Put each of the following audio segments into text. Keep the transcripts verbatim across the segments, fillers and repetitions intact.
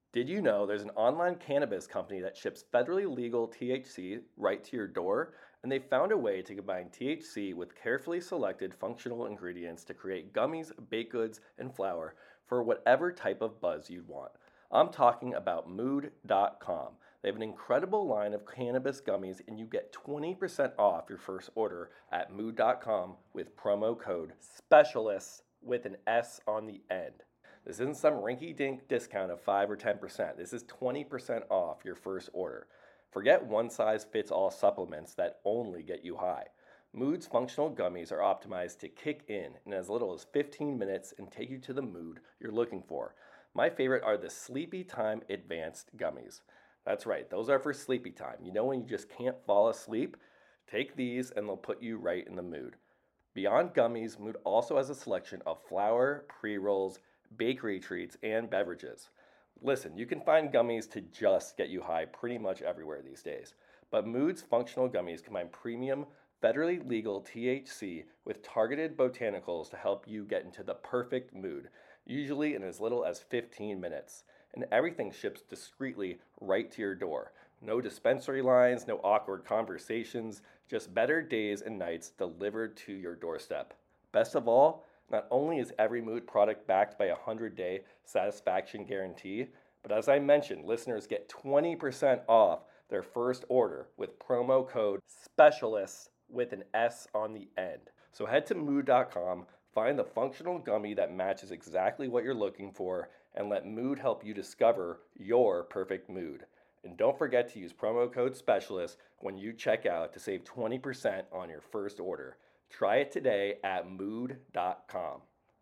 Did you know there's an online cannabis company that ships federally legal T H C right to your door? And they found a way to combine T H C with carefully selected functional ingredients to create gummies, baked goods, and flour for whatever type of buzz you'd want. I'm talking about mood dot com. They have an incredible line of cannabis gummies, and you get twenty percent off your first order at mood dot com with promo code SPECIALIST with an S on the end. This isn't some rinky-dink discount of five or ten percent. This is twenty percent off your first order. Forget one-size-fits-all supplements that only get you high. Mood's functional gummies are optimized to kick in in as little as fifteen minutes and take you to the mood you're looking for. My favorite are the Sleepy Time Advanced Gummies. That's right, those are for sleepy time. You know when you just can't fall asleep? Take these and they'll put you right in the mood. Beyond gummies, Mood also has a selection of flour, pre-rolls, bakery treats, and beverages. Listen, you can find gummies to just get you high pretty much everywhere these days, but Mood's functional gummies combine premium, federally legal T H C with targeted botanicals to help you get into the perfect mood, usually in as little as fifteen minutes. And everything ships discreetly right to your door. No dispensary lines, no awkward conversations, just better days and nights delivered to your doorstep. Best of all, not only is every Mood product backed by a one hundred day satisfaction guarantee, but as I mentioned, listeners get twenty percent off their first order with promo code SPECIALIST with an S on the end. So head to mood dot com, find the functional gummy that matches exactly what you're looking for, and let Mood help you discover your perfect mood. And don't forget to use promo code SPECIALIST when you check out to save twenty percent on your first order. Try it today at mood dot com.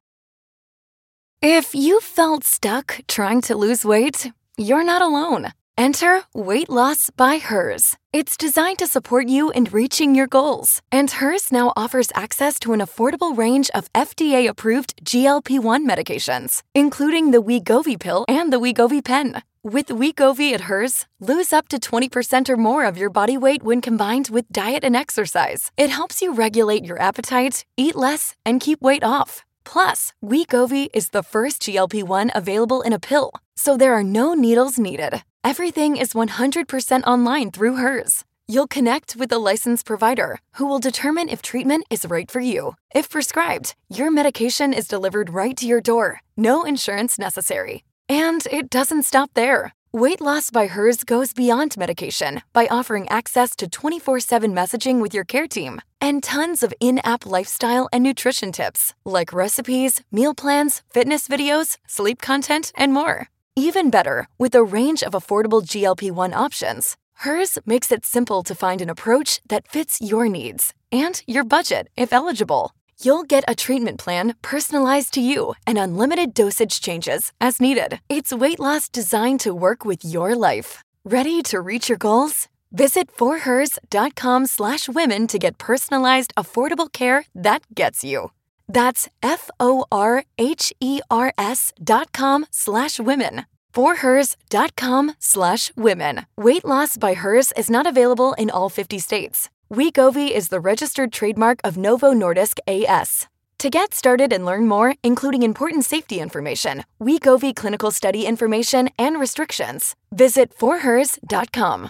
If you felt stuck trying to lose weight, you're not alone. Enter Weight Loss by Hers. It's designed to support you in reaching your goals. And Hers now offers access to an affordable range of F D A-approved G L P one medications, including the Wegovy pill and the Wegovy pen. With Wegovy at Hers, lose up to twenty percent or more of your body weight when combined with diet and exercise. It helps you regulate your appetite, eat less, and keep weight off. Plus, Wegovy is the first G L P one available in a pill, so there are no needles needed. Everything is one hundred percent online through Hers. You'll connect with a licensed provider who will determine if treatment is right for you. If prescribed, your medication is delivered right to your door. No insurance necessary. And it doesn't stop there. Weight Loss by Hers goes beyond medication by offering access to twenty-four seven messaging with your care team and tons of in-app lifestyle and nutrition tips like recipes, meal plans, fitness videos, sleep content, and more. Even better, with a range of affordable G L P one options, Hers makes it simple to find an approach that fits your needs and your budget if eligible. You'll get a treatment plan personalized to you and unlimited dosage changes as needed. It's weight loss designed to work with your life. Ready to reach your goals? Visit forhers.com slash women to get personalized, affordable care that gets you. That's F-O-R-H-E-R-S dot com slash women. forhers.com slash women. Weight Loss by Hers is not available in all fifty states. Wegovy is the registered trademark of Novo Nordisk A S. To get started and learn more, including important safety information, Wegovy clinical study information, and restrictions, visit forhers dot com.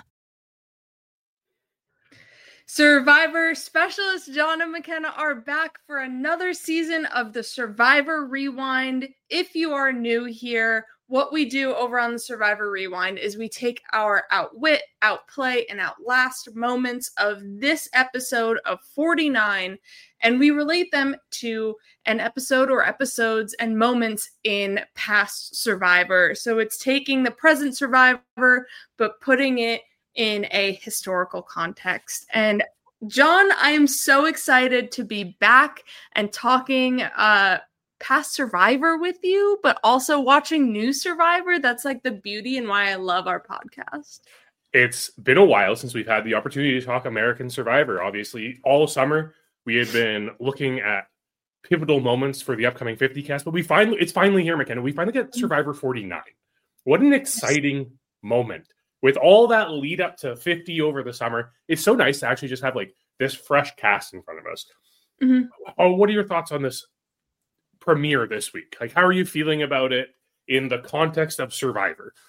Survivor specialist John and McKenna are back for another season of the Survivor Rewind. If you are new here, what we do over on the Survivor Rewind is we take our outwit, outplay, and outlast moments of this episode of forty-nine, and we relate them to an episode or episodes and moments in past Survivor. So it's taking the present Survivor, but putting it in a historical context. And John, I am so excited to be back and talking uh, past Survivor with you, but also watching new Survivor. That's like the beauty and why I love our podcast. It's been a while since we've had the opportunity to talk American Survivor. Obviously, all summer we had been looking at pivotal moments for the upcoming fifty cast, but we finally, it's finally here, McKenna. We finally get Survivor forty-nine. What an exciting moment. With all that lead up to fifty over the summer, it's so nice to actually just have like this fresh cast in front of us. Mm-hmm. Oh, what are your thoughts on this premiere this week? Like, how are you feeling about it in the context of Survivor?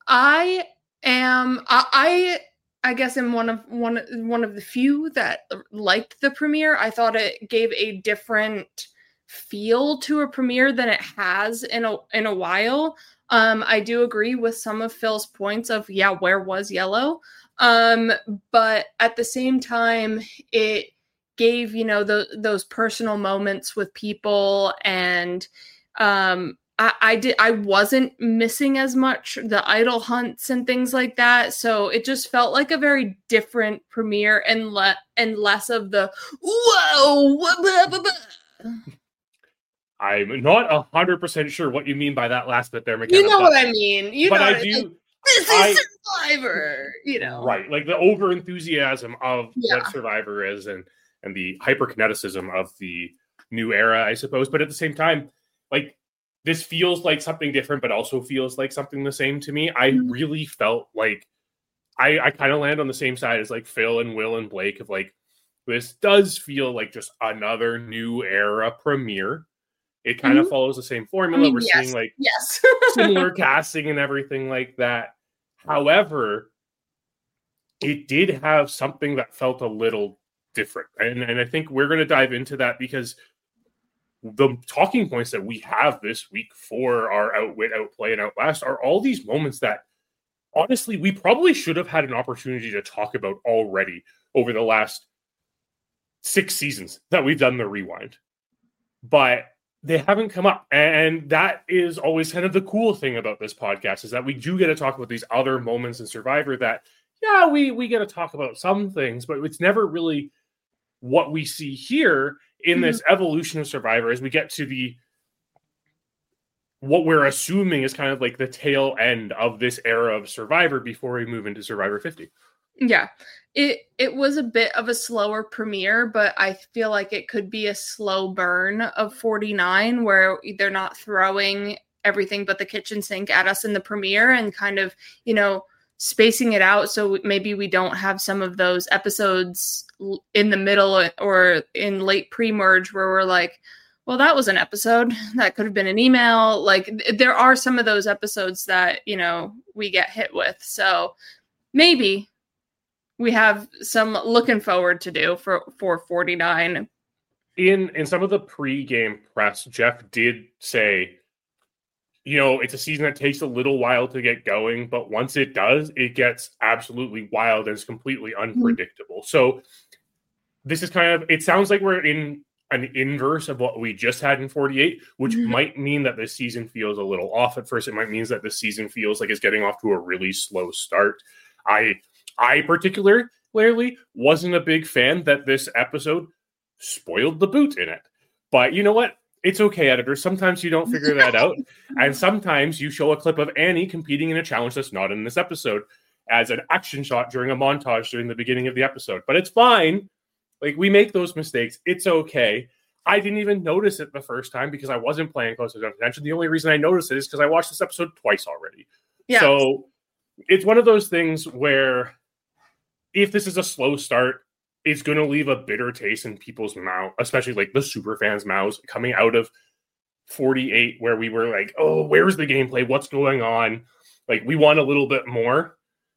I am I, I I guess I'm one of one one of the few that liked the premiere. I thought it gave a different feel to a premiere than it has in a in a while. Um, I do agree with some of Phil's points of yeah, where was Yellow? Um, but at the same time, it gave, you know, the, those personal moments with people, and um, I, I did I wasn't missing as much the idol hunts and things like that. So it just felt like a very different premiere, and le- and less of the whoa. Blah, blah, blah. I'm not a hundred percent sure what you mean by that last bit there, McKenna. You know what I mean. You but know I what do. Like, this is I, Survivor. You know, right? Like the over enthusiasm of Yeah. what Survivor is, and and the hyperkineticism of the new era, I suppose. But at the same time, like this feels like something different, but also feels like something the same to me. I Mhm. really felt like I, I kind of land on the same side as like Phil and Will and Blake of like, this does feel like just another new era premiere. It kind of Mhm. follows the same I formula. mean, We're yes. seeing like Yes. similar casting and everything like that. However, it did have something that felt a little different. And, and I think we're going to dive into that because the talking points that we have this week for our Outwit, Outplay, and Outlast are all these moments that honestly we probably should have had an opportunity to talk about already over the last six seasons that we've done the Rewind. But they haven't come up. And that is always kind of the cool thing about this podcast, is that we do get to talk about these other moments in Survivor that, yeah, we, we get to talk about some things, but it's never really what we see here in Mhm. this evolution of Survivor as we get to the, what we're assuming is kind of like the tail end of this era of Survivor before we move into Survivor fifty. Yeah. It it was a bit of a slower premiere, but I feel like it could be a slow burn of forty-nine where they're not throwing everything but the kitchen sink at us in the premiere and kind of, you know, spacing it out so maybe we don't have some of those episodes in the middle or in late pre-merge where we're like, well, that was an episode. That could have been an email. Like there are some of those episodes that, you know, we get hit with. So maybe we have some looking forward to do for, for forty-nine. In in some of the pre-game press, Jeff did say, you know, it's a season that takes a little while to get going, but once it does, it gets absolutely wild and it's completely unpredictable. Mm-hmm. So this is kind of, it sounds like we're in an inverse of what we just had in forty-eight, which mm-hmm. might mean that this season feels a little off at first. It might mean that this season feels like it's getting off to a really slow start. I I particularly wasn't a big fan that this episode spoiled the boot in it. But you know what? It's okay, editor. Sometimes you don't figure that out. And sometimes you show a clip of Annie competing in a challenge that's not in this episode as an action shot during a montage during the beginning of the episode. But it's fine. Like, we make those mistakes. It's okay. I didn't even notice it the first time because I wasn't paying close attention. The only reason I noticed it is because I watched this episode twice already. Yeah. So it's one of those things where if this is a slow start, it's going to leave a bitter taste in people's mouth, especially like the super fans' mouths coming out of forty-eight, where we were like, oh, where's the gameplay? What's going on? Like, we want a little bit more.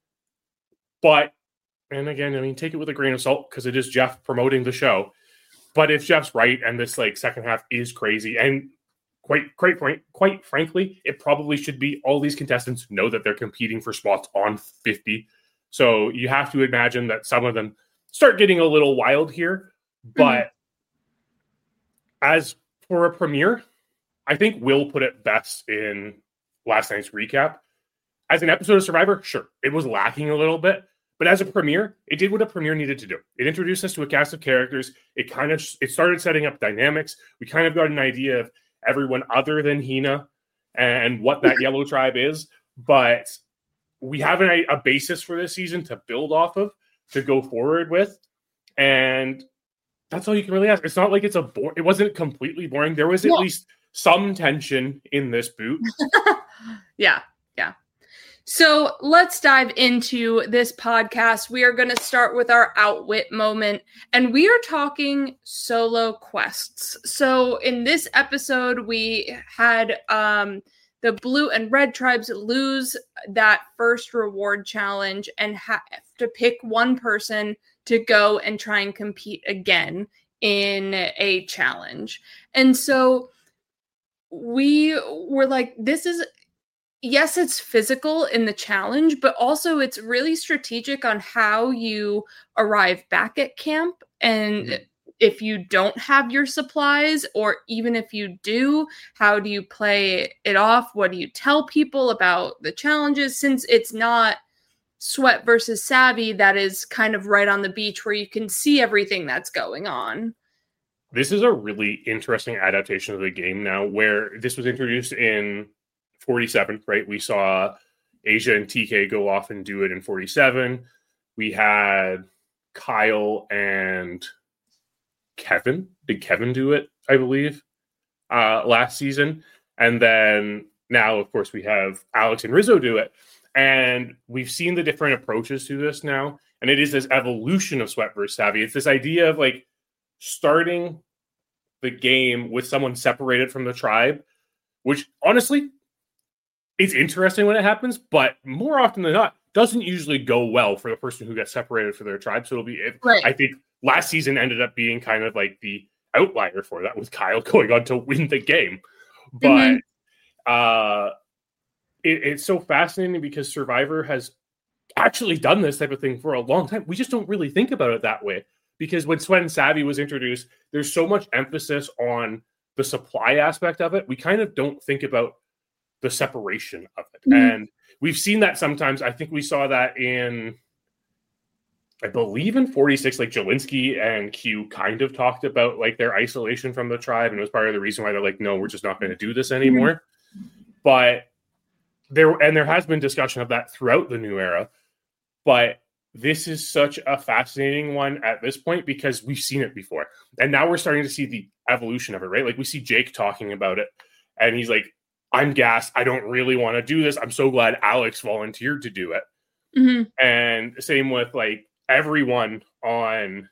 But, and again, I mean, take it with a grain of salt because it is Jeff promoting the show. But if Jeff's right and this like second half is crazy, and quite, quite, quite frankly, it probably should be all these contestants know that they're competing for spots on fifty. So you have to imagine that some of them start getting a little wild here. But mm-hmm. as for a premiere, I think Will put it best in last night's recap. As an episode of Survivor, sure, it was lacking a little bit. But as a premiere, it did what a premiere needed to do. It introduced us to a cast of characters. It kind of it started setting up dynamics. We kind of got an idea of everyone other than Hina and what that yellow tribe is. But we have an, a basis for this season to build off of, to go forward with. And that's all you can really ask. It's not like it's a bo- it wasn't completely boring. There was at no. least some tension in this boot. yeah, yeah. So let's dive into this podcast. We are going to start with our Outwit moment, and we are talking solo quests. So in this episode, we had um, the blue and red tribes lose that first reward challenge and have to pick one person to go and try and compete again in a challenge. And so we were like, this is, yes, it's physical in the challenge, but also it's really strategic on how you arrive back at camp. And mm-hmm. if you don't have your supplies, or even if you do, how do you play it off? What do you tell people about the challenges? Since it's not Sweat versus Savvy, that is kind of right on the beach where you can see everything that's going on. This is a really interesting adaptation of the game now, where this was introduced in forty-seven, right? We saw Asia and T K go off and do it in forty-seven. We had Kyle and Kevin. Did Kevin do it, I believe, uh, last season? And then now, of course, we have Alex and Rizzo do it. And we've seen the different approaches to this now. And it is this evolution of Sweat versus Savvy. It's this idea of like starting the game with someone separated from the tribe, which honestly, it's interesting when it happens, but more often than not, doesn't usually go well for the person who gets separated for their tribe. So it'll be, it, right. I think last season ended up being kind of like the outlier for that, with Kyle going on to win the game. But mm-hmm. uh, it, it's so fascinating because Survivor has actually done this type of thing for a long time. We just don't really think about it that way, because when Sweat and Savvy was introduced, there's so much emphasis on the supply aspect of it. We kind of don't think about the separation of it. Mm-hmm. And we've seen that sometimes. I think we saw that in, I believe in forty-six, like Jelinski and Q kind of talked about like their isolation from the tribe. And it was part of the reason why they're like, no, we're just not going to do this anymore. Mm-hmm. But there, and there has been discussion of that throughout the new era. But this is such a fascinating one at this point because we've seen it before. And now we're starting to see the evolution of it, right? Like we see Jake talking about it and he's like, I'm gassed. I don't really want to do this. I'm so glad Alex volunteered to do it. Mm-hmm. And same with like everyone on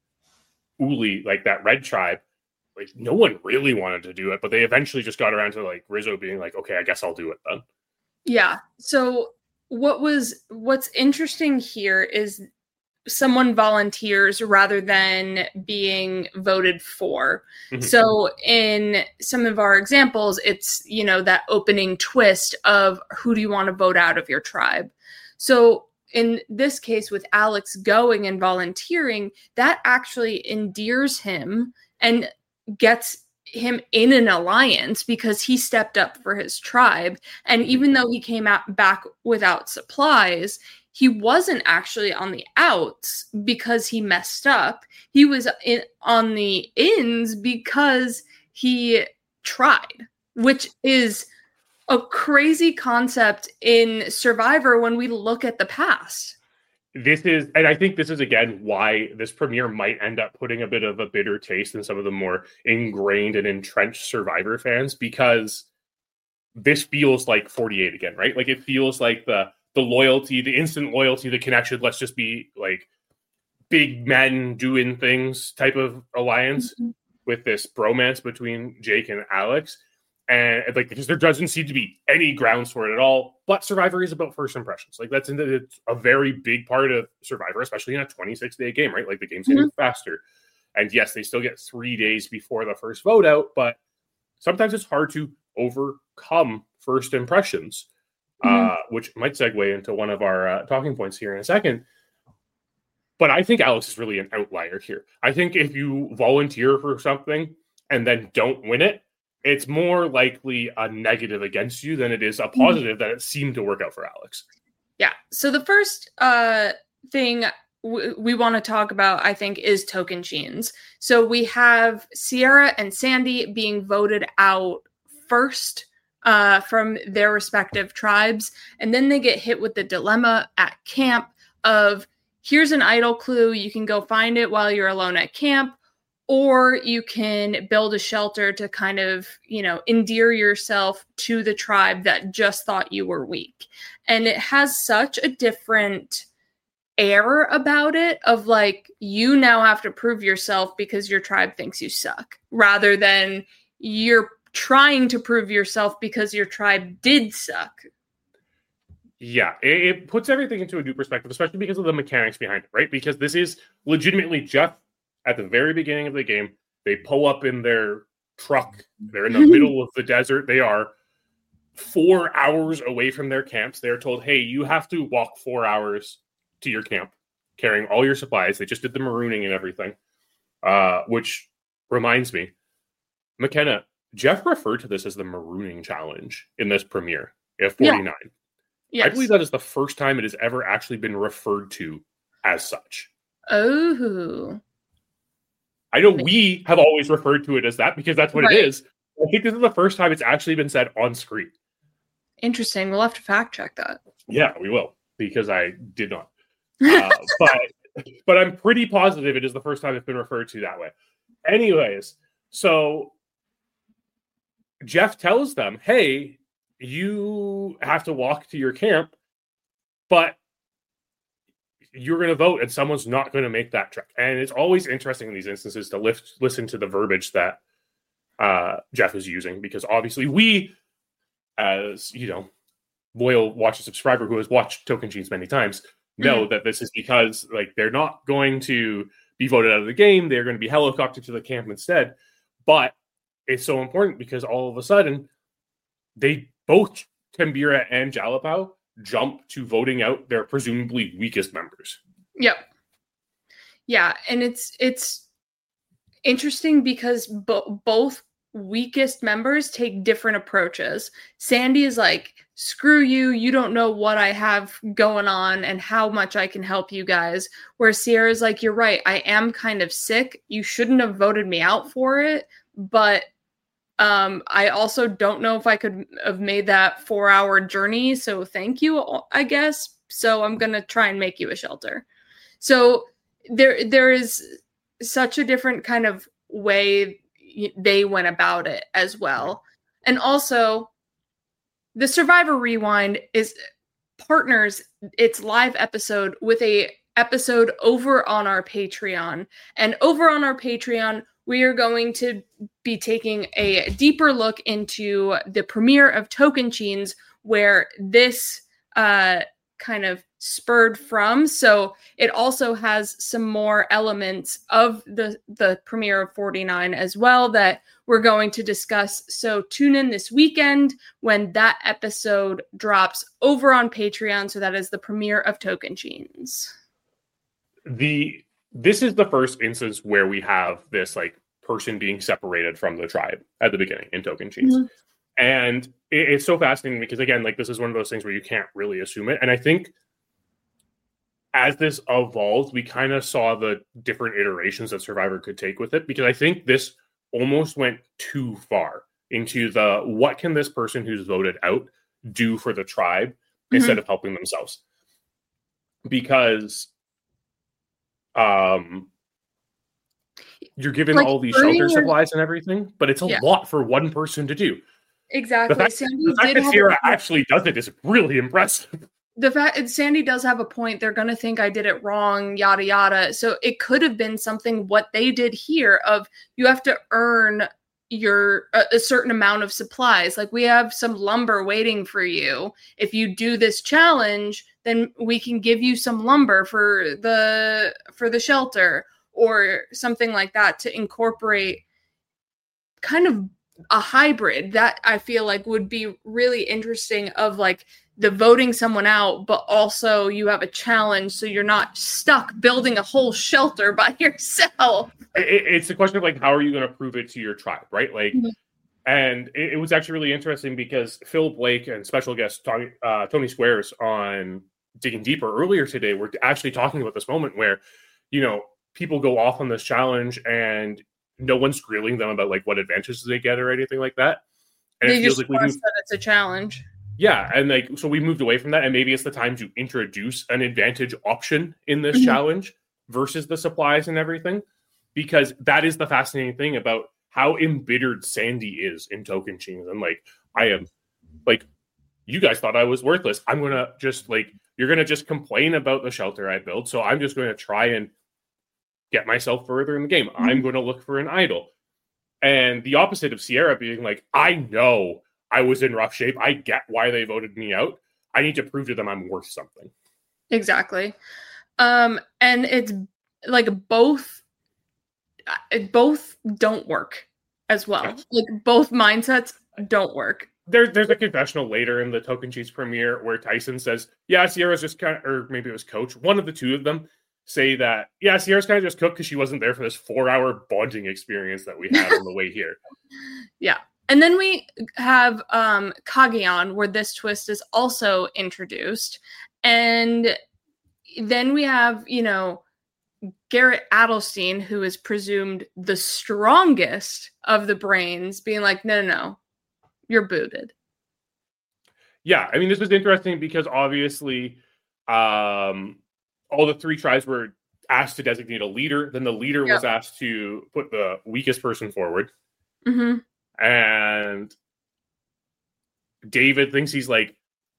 Uli, like that red tribe, like no one really wanted to do it, but they eventually just got around to like Rizzo being like, okay, I guess I'll do it then. Yeah. So what was, what's interesting here is someone volunteers rather than being voted for. Mm-hmm. So in some of our examples, it's, you know, that opening twist of who do you want to vote out of your tribe? So in this case with Alex going and volunteering, that actually endears him and gets him in an alliance because he stepped up for his tribe. And even though he came out back without supplies, he wasn't actually on the outs because he messed up. He was in, on the ins because he tried, which is a crazy concept in Survivor when we look at the past. This is, and I think this is, again, why this premiere might end up putting a bit of a bitter taste in some of the more ingrained and entrenched Survivor fans, because this feels like forty-eight again, right? Like it feels like the the loyalty, the instant loyalty, the connection, let's just be like big men doing things type of alliance mm-hmm. with this bromance between Jake and Alex. And like, because there doesn't seem to be any grounds for it at all. But Survivor is about first impressions. Like that's it's a very big part of Survivor, especially in a twenty-six day game, right? Like the game's getting mm-hmm. faster. And yes, they still get three days before the first vote out, but sometimes it's hard to overcome first impressions, mm-hmm. uh, which might segue into one of our uh, talking points here in a second. But I think Alex is really an outlier here. I think if you volunteer for something and then don't win it, it's more likely a negative against you than it is a positive mm-hmm. that it seemed to work out for Alex. Yeah. So the first uh, thing w- we want to talk about, I think, is Tocantins. So we have Sierra and Sandy being voted out first uh, from their respective tribes. And then they get hit with the dilemma at camp of, here's an idol clue. You can go find it while you're alone at camp. Or you can build a shelter to kind of, you know, endear yourself to the tribe that just thought you were weak. And it has such a different air about it of like, you now have to prove yourself because your tribe thinks you suck, rather than you're trying to prove yourself because your tribe did suck. Yeah, it, it puts everything into a new perspective, especially because of the mechanics behind it, right? Because this is legitimately Jeff at the very beginning of the game. They pull up in their truck. They're in the middle of the desert. They are four hours away from their camps. They're told, hey, you have to walk four hours to your camp, carrying all your supplies. They just did the marooning and everything, uh, which reminds me, McKenna, Jeff referred to this as the marooning challenge in this premiere at forty-nine. Yeah. Yes. I believe that is the first time it has ever actually been referred to as such. Oh. I know we have always referred to it as that because that's what right. it is. I think this is the first time it's actually been said on screen. Interesting. We'll have to fact check that. Yeah, we will, because I did not. Uh, but but I'm pretty positive it is the first time it's been referred to that way. Anyways, so Jeff tells them, hey, you have to walk to your camp, but you're going to vote and someone's not going to make that trek. And it's always interesting in these instances to lift, listen to the verbiage that uh, Jeff is using, because obviously we, as, you know, loyal watcher subscriber who has watched Tocantins many times, know mm-hmm. that this is because, like, they're not going to be voted out of the game. They're going to be helicoptered to the camp instead. But it's so important because all of a sudden they both Tambira and Jalapao jump to voting out their presumably weakest members. Yep. Yeah, and it's it's interesting because bo- both weakest members take different approaches. Sandy is like, screw you, you don't know what I have going on and how much I can help you guys. Where Sierra's like, you're right, I am kind of sick. You shouldn't have voted me out for it, but Um, I also don't know if I could have made that four hour journey. So thank you, I guess. So I'm going to try and make you a shelter. So there, there is such a different kind of way they went about it as well. And also the Survivor Rewind is partners its live episode with a episode over on our Patreon, and over on our Patreon, we are going to be taking a deeper look into the premiere of Tocantins, where this uh, kind of spurred from. So it also has some more elements of the, the premiere of forty-nine as well that we're going to discuss. So tune in this weekend when that episode drops over on Patreon. So that is the premiere of Tocantins. The This is the first instance where we have this, like, person being separated from the tribe at the beginning in Tocantins. Mm-hmm. And it, it's so fascinating because, again, like, this is one of those things where you can't really assume it. And I think as this evolved, we kind of saw the different iterations that Survivor could take with it, because I think this almost went too far into the, what can this person who's voted out do for the tribe mm-hmm. instead of helping themselves? Because um, you're given like, all these shelter your... supplies and everything, but it's a yeah. lot for one person to do. Exactly. The fact, Sandy the fact did that Sierra a... actually does it is really impressive. The fact Sandy does have a point. They're going to think I did it wrong, yada, yada. So it could have been something what they did here of you have to earn your a, a certain amount of supplies. Like, we have some lumber waiting for you. If you do this challenge, then we can give you some lumber for the for the shelter or something like that, to incorporate kind of a hybrid that I feel like would be really interesting of, like, the voting someone out, but also you have a challenge, so you're not stuck building a whole shelter by yourself. It, it's a question of, like, how are you going to prove it to your tribe, right? Like, mm-hmm. and it, it was actually really interesting because Phil Blake and special guest Tony, uh, Tony Squares on Digging Deeper earlier today were actually talking about this moment where, you know, people go off on this challenge and no one's grilling them about, like, what advantages they get or anything like that. And they it feels just like we that it's a challenge. Yeah, and, like, so we moved away from that, and maybe it's the time to introduce an advantage option in this mm-hmm. challenge versus the supplies and everything, because that is the fascinating thing about how embittered Sandy is in Tocantins. And, like, I am, like, you guys thought I was worthless. I'm going to just, like, you're going to just complain about the shelter I built, so I'm just going to try and get myself further in the game. Mm-hmm. I'm going to look for an idol. And the opposite of Sierra being like, I know I was in rough shape. I get why they voted me out. I need to prove to them I'm worth something. Exactly. Um, and it's like both, both don't work as well. Yes. Like both mindsets don't work. There, there's a confessional later in the Tocantins premiere where Tyson says, yeah, Sierra's just kind of, or maybe it was Coach, one of the two of them say that, yeah, Sierra's kind of just cooked because she wasn't there for this four-hour bonding experience that we had on the way here. Yeah. And then we have um, Cagayan, where this twist is also introduced. And then we have, you know, Garrett Adelstein, who is presumed the strongest of the brains, being like, no, no, no, you're booted. Yeah, I mean, this was interesting because obviously um, all the three tribes were asked to designate a leader. Then the leader yep. was asked to put the weakest person forward. Mm-hmm. And David thinks he's like,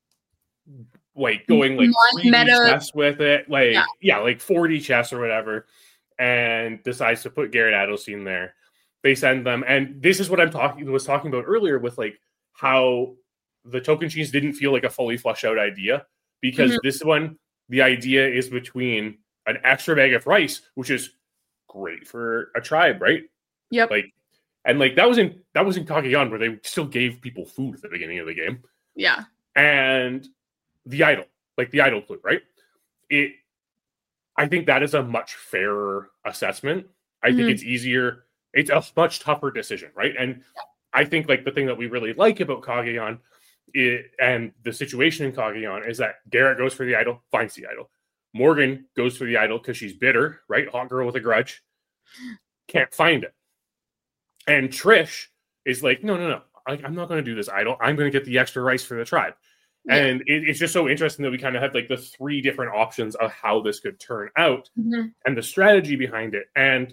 like going like three D chess with it, like yeah. yeah, like four D chess or whatever, and decides to put Garrett Adelstein there. They send them, and this is what I'm talking was talking about earlier with like how the Tocantins didn't feel like a fully fleshed out idea, because mm-hmm. this one, the idea is between an extra bag of rice, which is great for a tribe, right? Yep. Like, and like that was in that was in Cagayan where they still gave people food at the beginning of the game. Yeah. And the idol, like the idol clue, right? It, I think that is a much fairer assessment. I mm-hmm. think it's easier. It's a much tougher decision, right? And yeah. I think like the thing that we really like about Cagayan it, and the situation in Cagayan is that Garrett goes for the idol, finds the idol. Morgan goes for the idol because she's bitter, right? Hot girl with a grudge. Can't find it. And Trish is like, no, no, no. I, I'm not going to do this idol. I'm going to get the extra rice for the tribe. Yeah. And it, it's just so interesting that we kind of have like the three different options of how this could turn out mm-hmm. and the strategy behind it and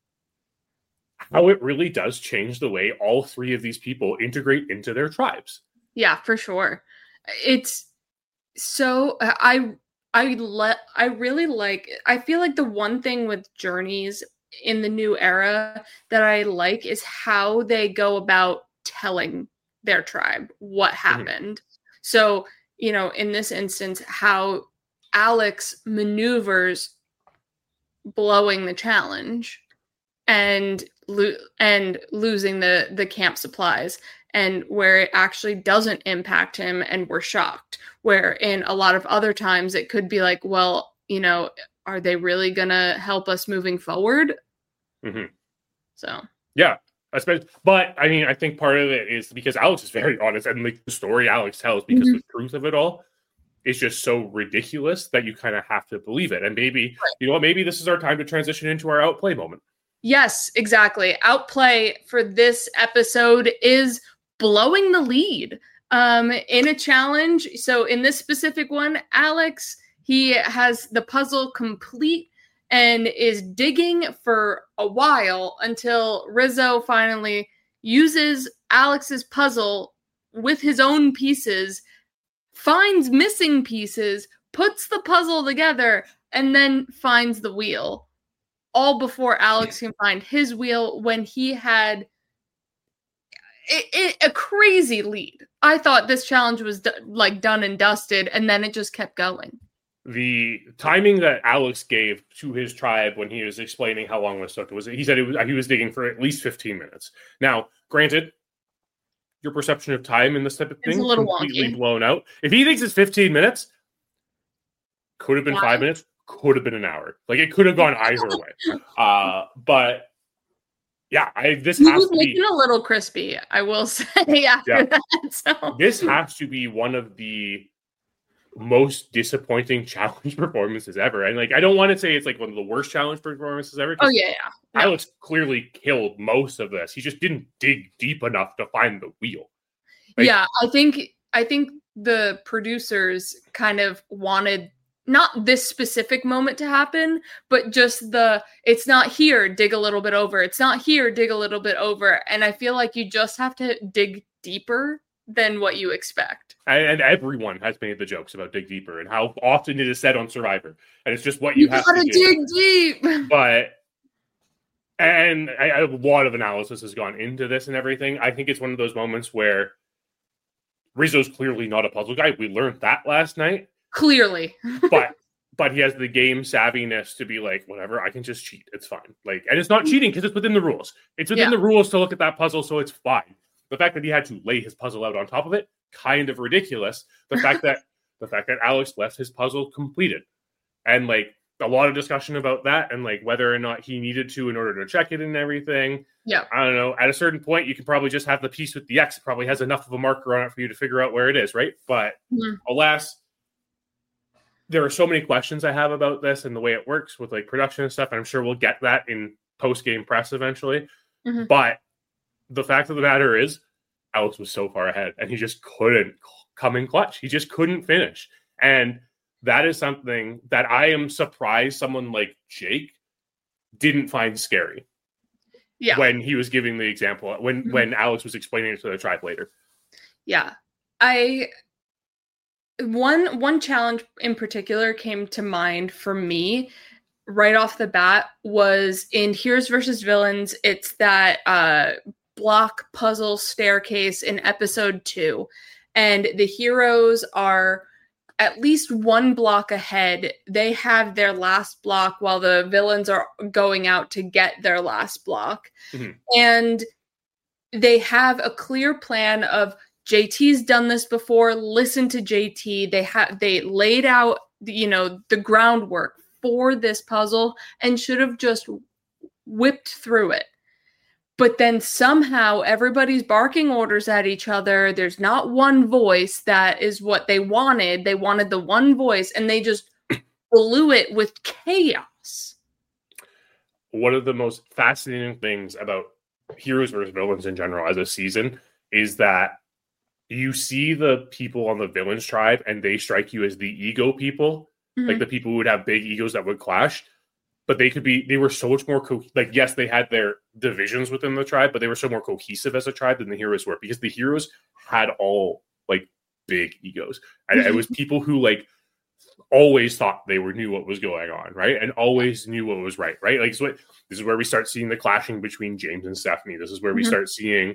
how it really does change the way all three of these people integrate into their tribes. Yeah, for sure. It's so I I let I really like I feel like the one thing with Journeys in the new era that I like is how they go about telling their tribe what happened. Mm-hmm. So, you know, in this instance, how Alex maneuvers blowing the challenge and lo- and losing the, the camp supplies, and where it actually doesn't impact him and we're shocked. Where in a lot of other times it could be like, well, you know, are they really going to help us moving forward? Mm-hmm. So, yeah. Especially, but I mean, I think part of it is because Alex is very honest, and like the story Alex tells, because mm-hmm. the truth of it all is just so ridiculous that you kind of have to believe it. And maybe, right. you know what, maybe this is our time to transition into our outplay moment. Yes, exactly. Outplay for this episode is blowing the lead um, in a challenge. So in this specific one, Alex, he has the puzzle complete and is digging for a while until Rizzo finally uses Alex's puzzle with his own pieces, finds missing pieces, puts the puzzle together, and then finds the wheel. All before Alex can find his wheel when he had it, it, a crazy lead. I thought this challenge was d- like done and dusted, and then it just kept going. The timing that Alex gave to his tribe when he was explaining how long this took was, he said it was, he was digging for at least fifteen minutes. Now, granted, your perception of time in this type of thing is completely wonky. Blown out. If he thinks it's fifteen minutes, could have been yeah. five minutes, could have been an hour. Like it could have gone either way. Uh, but yeah, I this he has was to making be a little crispy. I will say after yeah. that. So. This has to be one of the most disappointing challenge performances ever. And like I don't want to say it's like one of the worst challenge performances ever. Oh yeah, yeah. Alex no. clearly killed most of this. He just didn't dig deep enough to find the wheel. Like, yeah, I think I think the producers kind of wanted not this specific moment to happen, but just the it's not here, dig a little bit over. It's not here, dig a little bit over. And I feel like you just have to dig deeper than what you expect. And, and everyone has made the jokes about dig deeper and how often it is said on Survivor. And it's just what you, you have to do. dig deep. But And I, I, a lot of analysis has gone into this and everything. I think it's one of those moments where Rizzo's clearly not a puzzle guy. We learned that last night. Clearly. but but he has the game savviness to be like, whatever, I can just cheat. It's fine. Like, and it's not cheating because it's within the rules. It's within yeah. the rules to look at that puzzle, so it's fine. The fact that he had to lay his puzzle out on top of it, kind of ridiculous. The fact that the fact that Alex left his puzzle completed. And like a lot of discussion about that and like whether or not he needed to in order to check it and everything. Yeah. I don't know. At a certain point, you can probably just have the piece with the X. It probably has enough of a marker on it for you to figure out where it is, right? But mm-hmm. alas, there are so many questions I have about this and the way it works with like production and stuff. And I'm sure we'll get that in post-game press eventually. Mm-hmm. But the fact of the matter is, Alex was so far ahead and he just couldn't come in clutch. He just couldn't finish. And that is something that I am surprised someone like Jake didn't find scary. Yeah. When he was giving the example, when, mm-hmm. when Alex was explaining it to the tribe later. Yeah. I, one, one challenge in particular came to mind for me right off the bat was in Heroes versus Villains. It's that, uh, block puzzle staircase in episode two. And the heroes are at least one block ahead. They have their last block while the villains are going out to get their last block. Mm-hmm. And they have a clear plan of J T's done this before. Listen to J T. They have, they laid out, you know, the groundwork for this puzzle and should have just whipped through it. But then somehow everybody's barking orders at each other. There's not one voice that is what they wanted. They wanted the one voice, and they just blew it with chaos. One of the most fascinating things about Heroes versus Villains in general as a season is that you see the people on the Villains tribe, and they strike you as the ego people, mm-hmm. like the people who would have big egos that would clash. But they could be, they were so much more, co- like, yes, they had their divisions within the tribe, but they were so more cohesive as a tribe than the heroes were because the heroes had all, like, big egos. And it was people who, like, always thought they were knew what was going on, right? And always knew what was right, right? Like, so it, this is where we start seeing the clashing between James and Stephanie. This is where we mm-hmm. start seeing,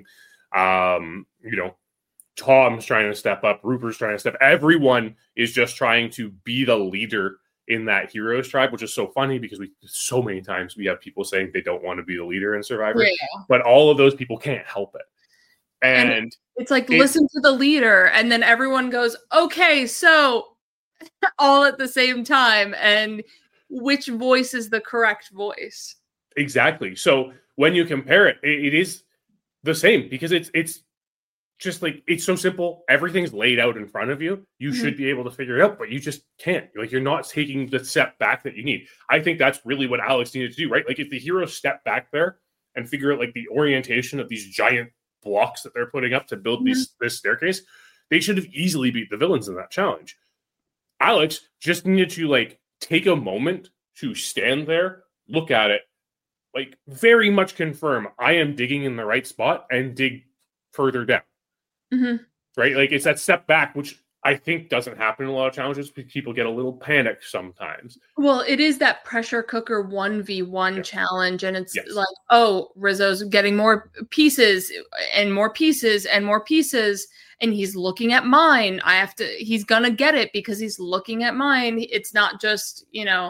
um, you know, Tom's trying to step up, Rupert's trying to step. Everyone is just trying to be the leader in that heroes tribe, which is so funny because we so many times we have people saying they don't want to be the leader in Survivor, yeah. but all of those people can't help it. And, and it's like, it, listen to the leader. And then everyone goes, okay, so all at the same time. And which voice is the correct voice? Exactly. So when you compare it, it, it is the same because it's, it's, just like, it's so simple. Everything's laid out in front of you. You mm-hmm. should be able to figure it out, but you just can't. Like, you're not taking the step back that you need. I think that's really what Alex needed to do, right? Like, if the heroes step back there and figure out, like, the orientation of these giant blocks that they're putting up to build mm-hmm. these this staircase, they should have easily beat the villains in that challenge. Alex just needed to, like, take a moment to stand there, look at it, like, very much confirm I am digging in the right spot and dig further down. Mm-hmm. Right? Like, it's that step back, which I think doesn't happen in a lot of challenges because people get a little panicked sometimes. Well, it is that pressure cooker one v one yeah. challenge. And it's yes. like, oh, Rizzo's getting more pieces and more pieces and more pieces. And he's looking at mine. I have to, he's going to get it because he's looking at mine. It's not just, you know,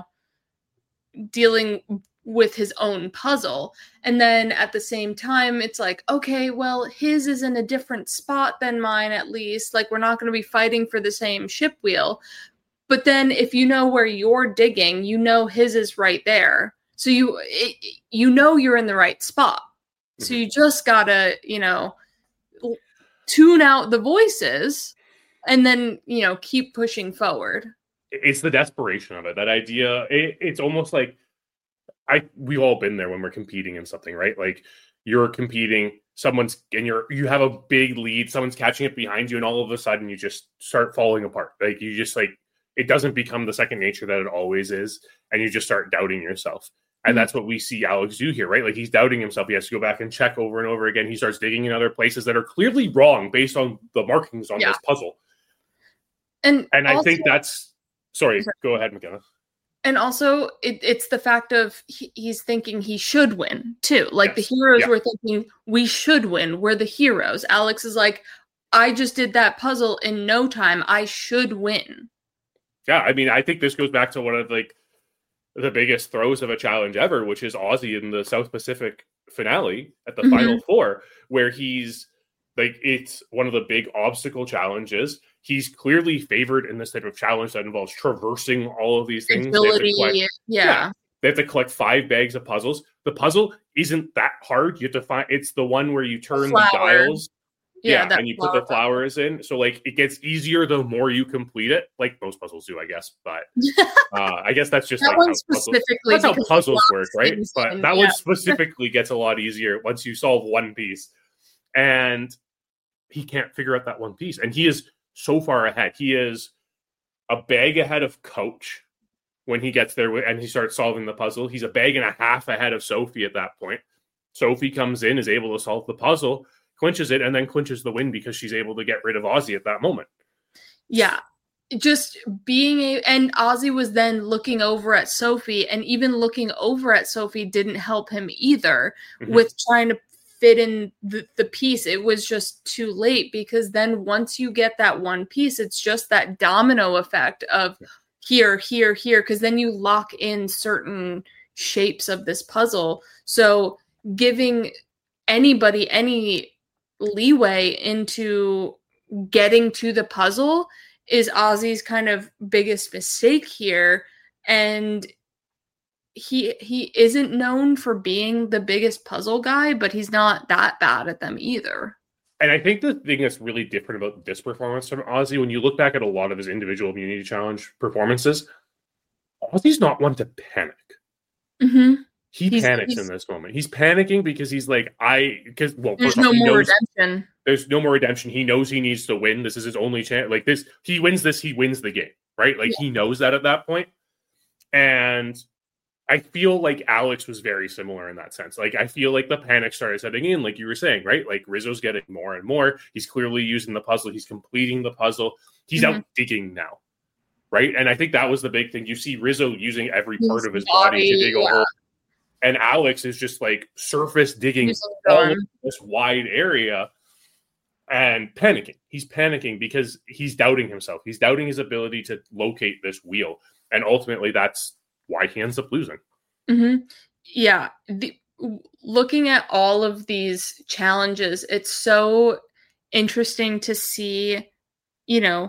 dealing with his own puzzle. And then at the same time, it's like, okay, well, his is in a different spot than mine, at least. Like, we're not going to be fighting for the same ship wheel. But then if you know where you're digging, you know his is right there. So you, it, you know you're in the right spot. Mm-hmm. So you just gotta, you know, tune out the voices and then, you know, keep pushing forward. It's the desperation of it. That idea, it, it's almost like, I we've all been there when we're competing in something, right? Like, you're competing, someone's and you're you have a big lead, someone's catching it behind you, and all of a sudden you just start falling apart. Like, you just, like, it doesn't become the second nature that it always is, and you just start doubting yourself. And mm-hmm. that's what we see Alex do here, right? Like, he's doubting himself. He has to go back and check over and over again. He starts digging in other places that are clearly wrong based on the markings on yeah. this puzzle. And and also, I think that's sorry, go ahead, McKenna. And also, it, it's the fact of he, he's thinking he should win, too. Like, Yes. the heroes Yeah. were thinking, we should win. We're the heroes. Alex is like, I just did that puzzle in no time. I should win. Yeah, I mean, I think this goes back to one of, like, the biggest throws of a challenge ever, which is Ozzy in the South Pacific finale at the Mhm. Final Four, where he's, like, it's one of the big obstacle challenges. He's clearly favored in this type of challenge that involves traversing all of these things. They have to Agility. collect- Yeah. Yeah. They have to collect five bags of puzzles. The puzzle isn't that hard. You have to find, it's the one where you turn the flower. dials. Yeah, that and you put the flowers in. So, like, it gets easier the more you complete it, like most puzzles do, I guess. But uh, I guess that's just That like one how puzzles, specifically. that's how because puzzles lots work, of right? things But in- that yeah. one specifically gets a lot easier once you solve one piece. And he can't figure out that one piece. And he is so far ahead. He is a bag ahead of Coach when he gets there and he starts solving the puzzle. He's a bag and a half ahead of Sophie at that point. Sophie comes in, is able to solve the puzzle, clinches it, and then clinches the win because she's able to get rid of Ozzy at that moment. Yeah. Just being a, and Ozzy was then looking over at Sophie, and even looking over at Sophie didn't help him either Mhm. with trying to fit in the, the piece. It was just too late, because then once you get that one piece, it's just that domino effect of here, here, here, because then you lock in certain shapes of this puzzle. So giving anybody any leeway into getting to the puzzle is Ozzy's kind of biggest mistake here. And he he isn't known for being the biggest puzzle guy, but he's not that bad at them either. And I think the thing that's really different about this performance from Ozzy, when you look back at a lot of his individual immunity challenge performances, Ozzy's not one to panic. Mm-hmm. He He's- panics he's- in this moment. He's panicking because he's like, I, because, well, There's first off, no he more knows- redemption. There's no more redemption. He knows he needs to win. This is his only chance. Like this, he wins this, he wins the game, right? Like he knows that at that point. And I feel like Alex was very similar in that sense. Like I feel like the panic started setting in, like you were saying, right? Like Rizzo's getting more and more. He's clearly using the puzzle. He's completing the puzzle. He's Mhm. out digging now, right? And I think that was the big thing. You see Rizzo using every His part of his body, body, to dig a yeah. hole. And Alex is just like surface digging Using all arm. of this wide area and panicking. He's panicking because he's doubting himself. He's doubting his ability to locate this wheel. And ultimately, that's why he ends up losing. Mm-hmm. Yeah. The, looking at all of these challenges, it's so interesting to see, you know,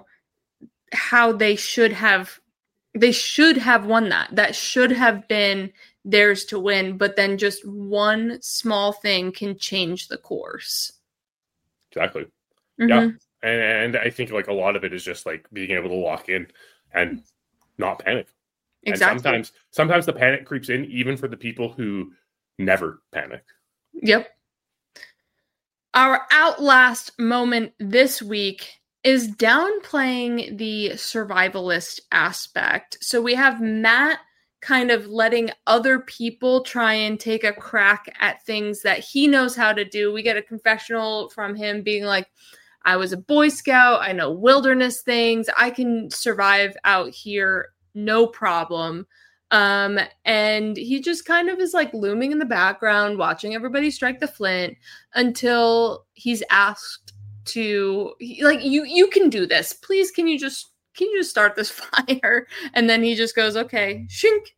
how they should have, they should have won that. That should have been theirs to win, but then just one small thing can change the course. Exactly. Mhm. Yeah. And, and I think like a lot of it is just like being able to lock in and not panic. Exactly. And sometimes, sometimes the panic creeps in even for the people who never panic. Yep. Our outlast moment this week is downplaying the survivalist aspect. So we have Matt kind of letting other people try and take a crack at things that he knows how to do. We get a confessional from him being like, I was a Boy Scout. I know wilderness things. I can survive out here. No problem. Um, and he just kind of is like looming in the background, watching everybody strike the flint until he's asked to he, like, you, you can do this. Please. Can you just, can you just start this fire? And then he just goes, okay, shink.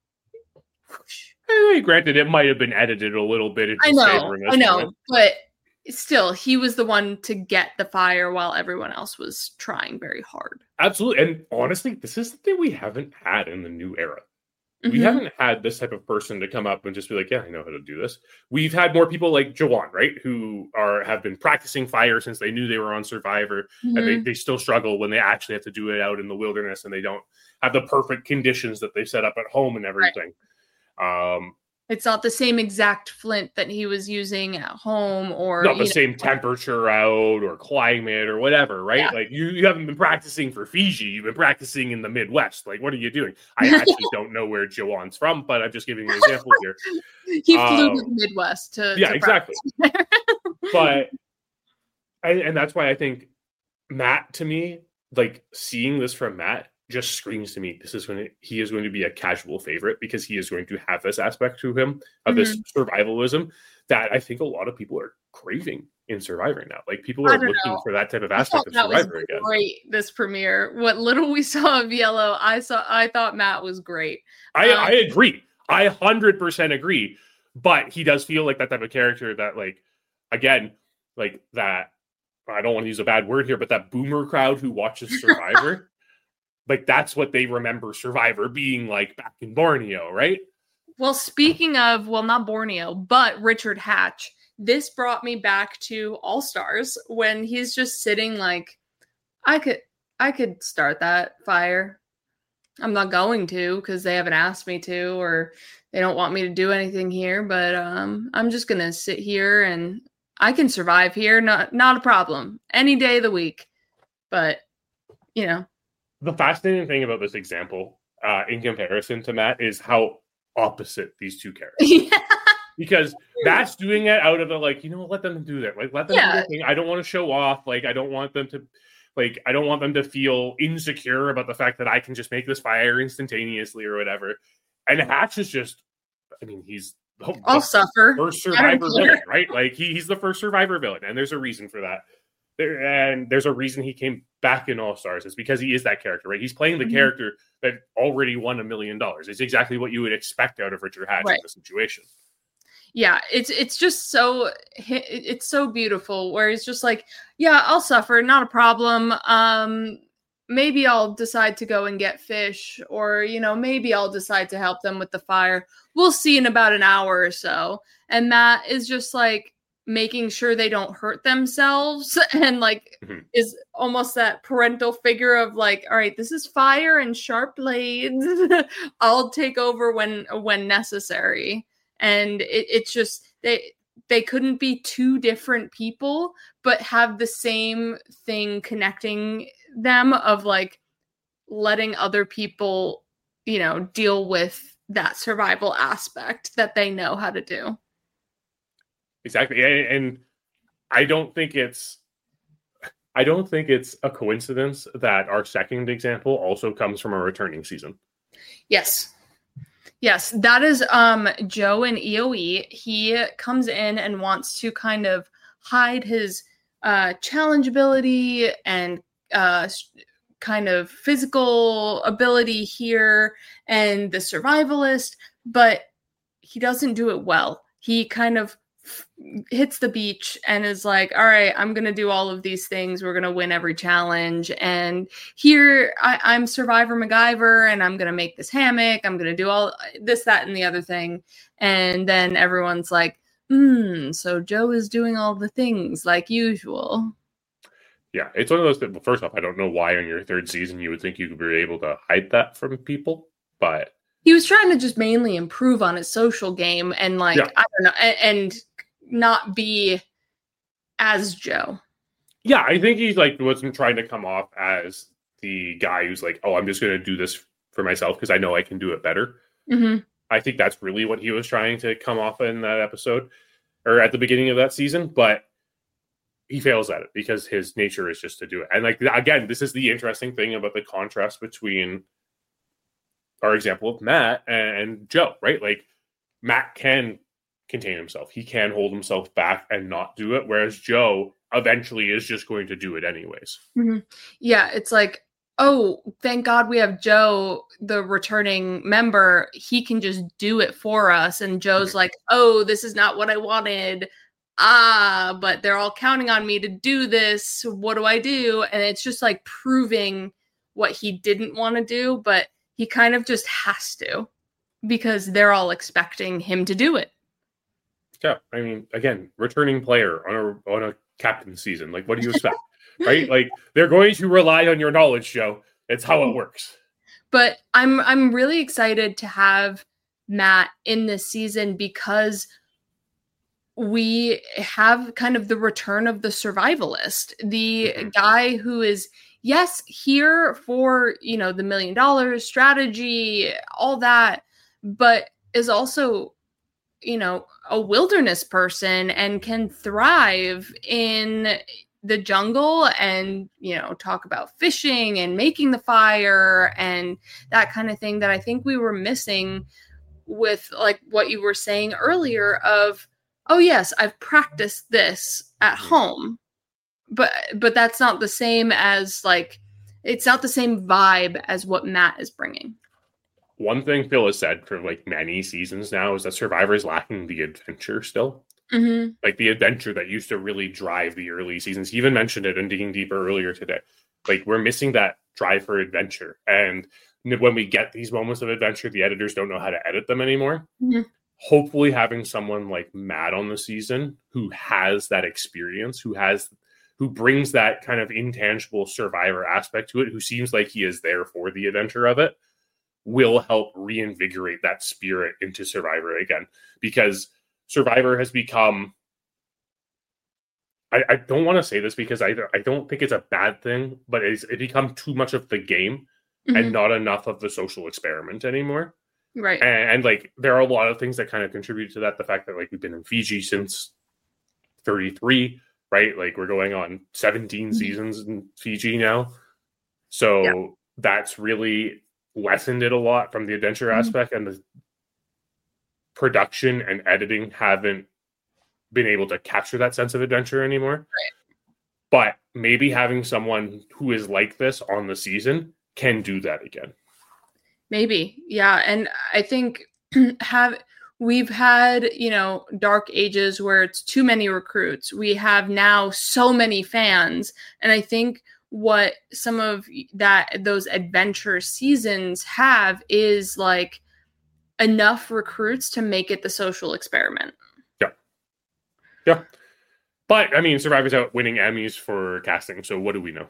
Eh, Granted, it might have been edited a little bit. in I his know, favor in this I know, moment. but still, he was the one to get the fire while everyone else was trying very hard. Absolutely. And honestly, this is the thing we haven't had in the new era. We Mhm. haven't had this type of person to come up and just be like, yeah, I know how to do this. We've had more people like Jawan, right? Who are have been practicing fire since they knew they were on Survivor. And they, Mhm. they still struggle when they actually have to do it out in the wilderness and they don't have the perfect conditions that they set up at home and everything. Um, It's not the same exact flint that he was using at home, or not the you know, same temperature out or climate or whatever, right? Yeah. Like you, you haven't been practicing for Fiji. You've been practicing in the Midwest. Like, what are you doing? I actually don't know where Joanne's from, but I'm just giving you an example here. he flew um, to the Midwest to Yeah, to exactly. practice. But, and, and that's why I think Matt, to me, like seeing this from Matt, just screams to me, this is going to, he is going to be a casual favorite because he is going to have this aspect to him of mm-hmm. this survivalism that I think a lot of people are craving in Survivor now. Like people are looking know. for that type of aspect of Survivor again. Great, this premiere. What little we saw of Yellow, I saw. I thought Matt was great. I, um, I agree. I one hundred percent agree. But he does feel like that type of character that, like, again, like that. I don't want to use a bad word here, but that boomer crowd who watches Survivor, like that's what they remember Survivor being like back in Borneo, right? Well, speaking of, well, not Borneo, but Richard Hatch, this brought me back to All Stars when he's just sitting like, I could, I could start that fire. I'm not going to because they haven't asked me to, or they don't want me to do anything here. But um, I'm just gonna sit here and I can survive here. Not, not a problem. Any day of the week. But you know, the fascinating thing about this example, uh, in comparison to Matt, is how opposite these two characters. Yeah. Because Matt's doing it out of the like, you know, let them do that. Like, let them yeah. do their thing. I don't want to show off. Like, I don't want them to, like, I don't want them to feel insecure about the fact that I can just make this fire instantaneously or whatever. And Hatch is just, I mean, he's the, I'll the suffer. first Survivor villain, right? Like, he, he's the first Survivor villain, and there's a reason for that. There, and there's a reason he came back in All Stars. It's because he is that character, right? He's playing the mm-hmm. character that already won a million dollars. It's exactly what you would expect out of Richard Hatch right. in the situation. Yeah, it's it's just so it's so beautiful where it's just like, yeah, I'll suffer, not a problem. Um, maybe I'll decide to go and get fish, or you know, maybe I'll decide to help them with the fire. We'll see in about an hour or so. And Matt is just like making sure they don't hurt themselves, and like mm-hmm. is almost that parental figure of like, all right, this is fire and sharp blades. I'll take over when when necessary. And it, it's just they they couldn't be two different people, but have the same thing connecting them of like letting other people, you know, deal with that survival aspect that they know how to do. Exactly. And, and I don't think it's I don't think it's a coincidence that our second example also comes from a returning season. Yes. Yes, that is um, Joe in E O E. He comes in and wants to kind of hide his uh, challenge ability and uh, kind of physical ability here and the survivalist, but he doesn't do it well. He kind of hits the beach and is like, all right, I'm going to do all of these things. We're going to win every challenge. And here I, I'm Survivor MacGyver and I'm going to make this hammock. I'm going to do all this, that, and the other thing. And then everyone's like, hmm, so Joe is doing all the things like usual. Yeah, it's one of those that, well, first off, I don't know why on your third season you would think you could be able to hide that from people, but he was trying to just mainly improve on his social game and like, yeah. I don't know, and, and not be as Joe. Yeah, I think he like wasn't trying to come off as the guy who's like, oh, I'm just going to do this for myself because I know I can do it better. Mm-hmm. I think that's really what he was trying to come off in that episode or at the beginning of that season, but he fails at it because his nature is just to do it. And like, again, this is the interesting thing about the contrast between our example of Matt and Joe, right? Like Matt can contain himself. He can hold himself back and not do it. Whereas Joe eventually is just going to do it anyways. Mm-hmm. Yeah. It's like, oh, thank God we have Joe, the returning member. He can just do it for us. And Joe's mm-hmm. like, oh, this is not what I wanted. Ah, but they're all counting on me to do this. What do I do? And it's just like proving what he didn't want to do, but he kind of just has to because they're all expecting him to do it. Yeah, I mean, again, returning player on a on a captain season. Like, what do you expect, right? Like, they're going to rely on your knowledge, Joe. It's how it works. But I'm I'm really excited to have Matt in this season because we have kind of the return of the survivalist, the mm-hmm. guy who is, yes, here for, you know, the million dollars strategy, all that, but is also, you know, a wilderness person and can thrive in the jungle and, you know, talk about fishing and making the fire and that kind of thing that I think we were missing with like what you were saying earlier of, oh yes, I've practiced this at home, but, but that's not the same as like, it's not the same vibe as what Matt is bringing. One thing Phil has said for like many seasons now is that Survivor is lacking the adventure still. Mm-hmm. Like the adventure that used to really drive the early seasons. He even mentioned it in Digging Deeper earlier today. Like we're missing that drive for adventure. And when we get these moments of adventure, the editors don't know how to edit them anymore. Mm-hmm. Hopefully having someone like Matt on the season who has that experience, who has, who brings that kind of intangible Survivor aspect to it, who seems like he is there for the adventure of it, will help reinvigorate that spirit into Survivor again. Because Survivor has become, I, I don't want to say this because I, I don't think it's a bad thing, but it's it become too much of the game mm-hmm. and not enough of the social experiment anymore. Right. And, and like, there are a lot of things that kind of contribute to that. The fact that like we've been in Fiji since thirty-three, right? Like we're going on seventeen mm-hmm. seasons in Fiji now. So yeah. that's really lessened it a lot from the adventure mm-hmm. aspect, and the production and editing haven't been able to capture that sense of adventure anymore. Right. But maybe having someone who is like this on the season can do that again. Maybe. Yeah. And I think have we've had, you know, dark ages where it's too many recruits. We have now so many fans. And I think what some of that, those adventure seasons have is like enough recruits to make it the social experiment. Yeah. Yeah. But I mean, Survivor's out winning Emmys for casting. So what do we know?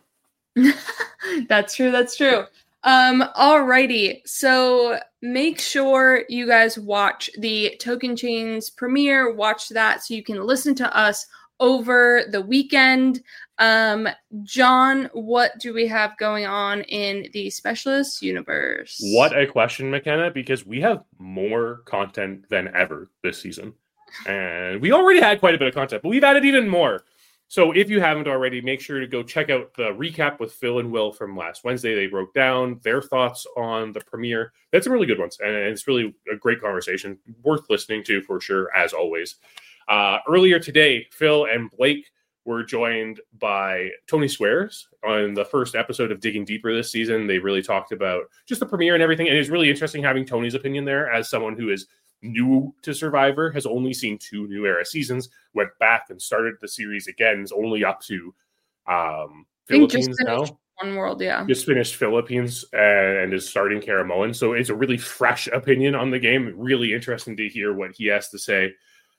That's true. That's true. Um, alrighty. So make sure you guys watch the Token Chains premiere. Watch that so you can listen to us over the weekend. Um, John, what do we have going on in the Specialist universe? What a question, McKenna, because we have more content than ever this season. And we already had quite a bit of content, but we've added even more. So if you haven't already, make sure to go check out the recap with Phil and Will from last Wednesday. They broke down their thoughts on the premiere. That's some really good ones, and it's really a great conversation, worth listening to for sure, as always. Uh, earlier today, Phil and Blake were joined by Tony Swears on the first episode of Digging Deeper this season. They really talked about just the premiere and everything, and it's really interesting having Tony's opinion there as someone who is new to Survivor, has only seen two New Era seasons, went back and started the series again, is only up to um, Philippines now. One World, yeah. Just finished Philippines and is starting Karamoan. So it's a really fresh opinion on the game. Really interesting to hear what he has to say.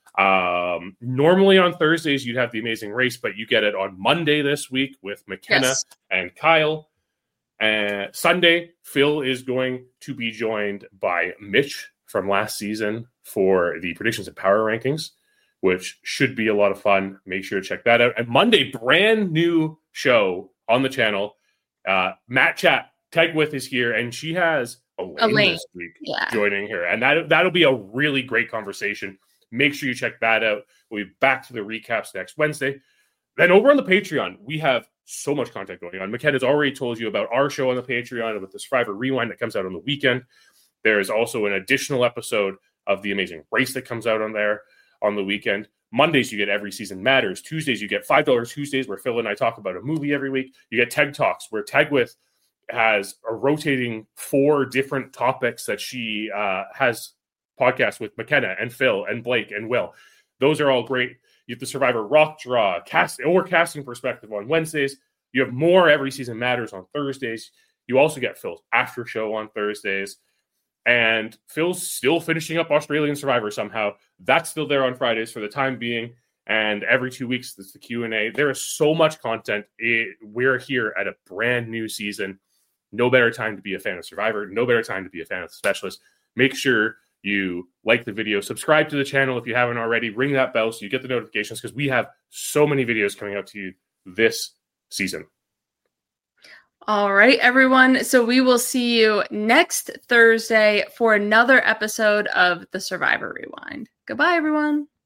Um, normally on Thursdays, you'd have The Amazing Race, but you get it on Monday this week with McKenna yes. and Kyle. And Sunday, Phil is going to be joined by Mitch from last season for the predictions and power rankings, which should be a lot of fun. Make sure to check that out. And Monday, brand new show on the channel. Uh, Matt Chat, Tag With is here, and she has Elaine, Elaine. this week yeah. joining her. And that, that'll be a really great conversation. Make sure you check that out. We'll be back to the recaps next Wednesday. Then over on the Patreon, we have so much content going on. McKenna's already told you about our show on the Patreon with the Survivor Rewind that comes out on the weekend. There is also an additional episode of The Amazing Race that comes out on there on the weekend. Mondays, you get Every Season Matters. Tuesdays, you get five dollars Tuesdays, where Phil and I talk about a movie every week. You get Tag Talks, where Tag With has a rotating four different topics that she uh, has podcasts with McKenna and Phil and Blake and Will. Those are all great. You have the Survivor Rock Draw, cast or casting perspective on Wednesdays. You have more Every Season Matters on Thursdays. You also get Phil's after show on Thursdays. And Phil's still finishing up Australian Survivor somehow. That's still there on Fridays for the time being. And every two weeks, there's the Q and A. There is so much content. It, we're here at a brand new season. No better time to be a fan of Survivor. No better time to be a fan of the Specialist. Make sure you like the video. Subscribe to the channel if you haven't already. Ring that bell so you get the notifications, because we have so many videos coming out to you this season. All right, everyone. So we will see you next Thursday for another episode of the Survivor Rewind. Goodbye, everyone.